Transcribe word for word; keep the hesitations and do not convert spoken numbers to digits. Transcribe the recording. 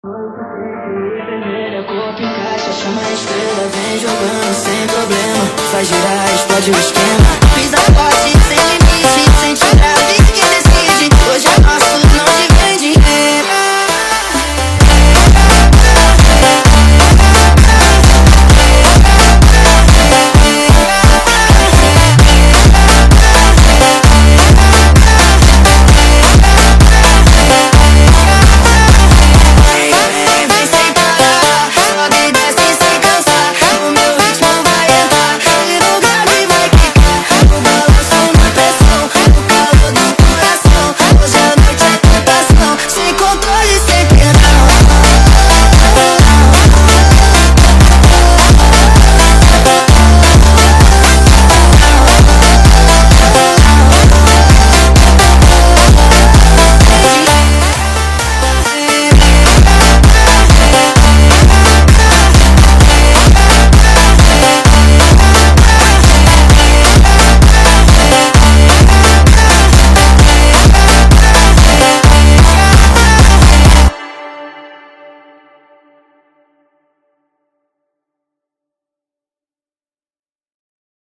Vermelha, corpo em caixa, chama a estrela, vem jogando sem problema. Faz girar, explode o esquema. Fiz a